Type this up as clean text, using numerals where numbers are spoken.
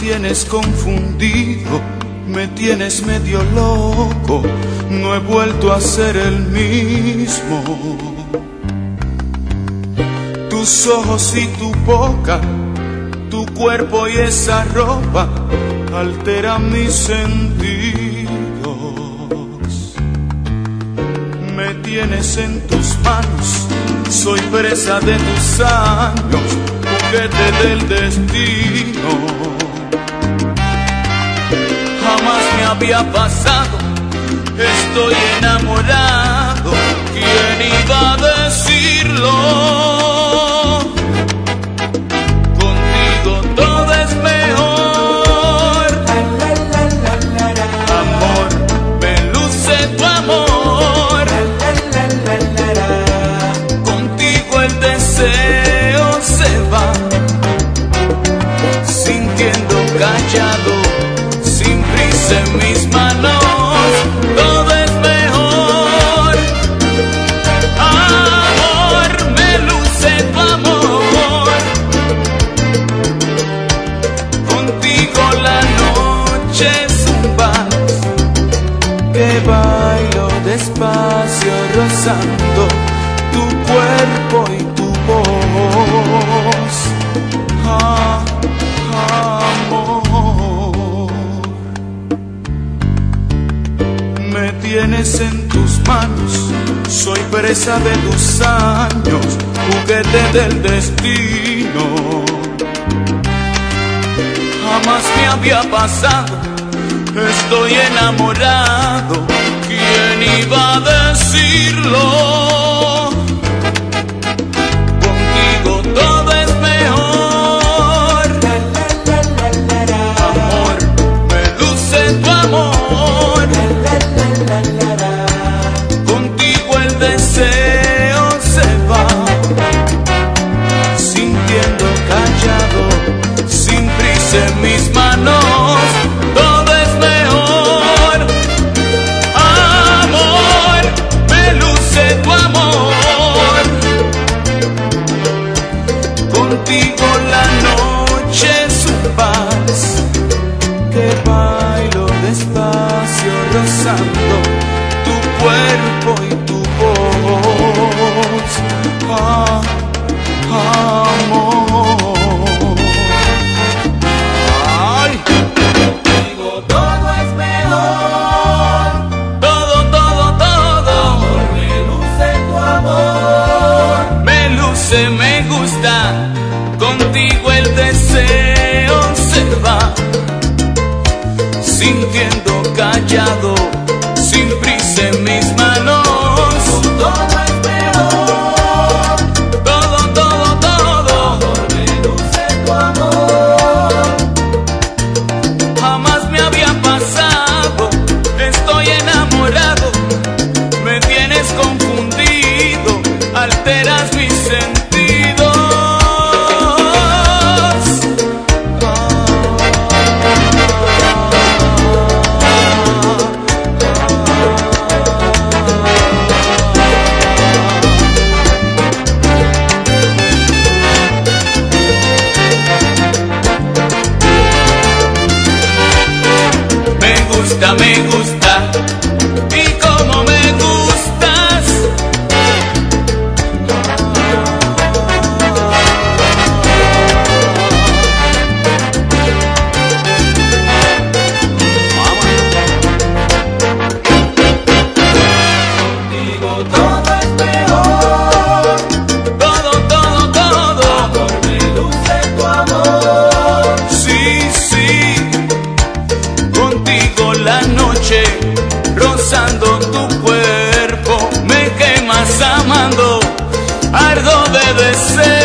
tienes confundido, me tienes medio loco, no he vuelto a ser el mismo. Tus ojos y tu boca, tu cuerpo y esa ropa alteran mis sentidos. Me tienes en tus manos, soy presa de tus años, juguete del destino. Jamás me había pasado, estoy enamorado, ¿quién iba a decirlo? Contigo todo es mejor, amor, me luce tu amor, contigo el deseo se va, sintiendo callado, sin prisa en mis manos, todo es mejor. Amor, me luce tu amor, contigo la noche es un vals que bailo despacio rozando tu cuerpo y tu voz. Amor, me tienes en tus manos, soy presa de tus años, juguete del destino. Jamás me había pasado, estoy enamorado, ¿quién iba a decirlo? Contigo todo es mejor, amor, me luce tu amor, contigo el deseo se va, sintiendo callado, sin prisa en mis manos, todo es mejor. Amor, me luce tu amor, contigo la noche es un vals que bailo despacio rozando tu cuerpo y tu voz. Amor, ay, Contigo todo es mejor, todo, todo, todo, amor, me luce tu amor, me luce, me gusta, contigo el deseo se va, sintiendo callado, sin prisa en mis manos, todo es mejor, todo, todo, todo, amor, me luce tu amor, jamás me había pasado, estoy enamorado, me tienes confundido, alteras mis sentidos. Me gusta, y como me gustas, contigo todo es mejor, todo, todo, todo, amor, me luce tu amor, sí, sí, contigo la noche, rozando tu cuerpo, me quemas amando, ardo de deseo.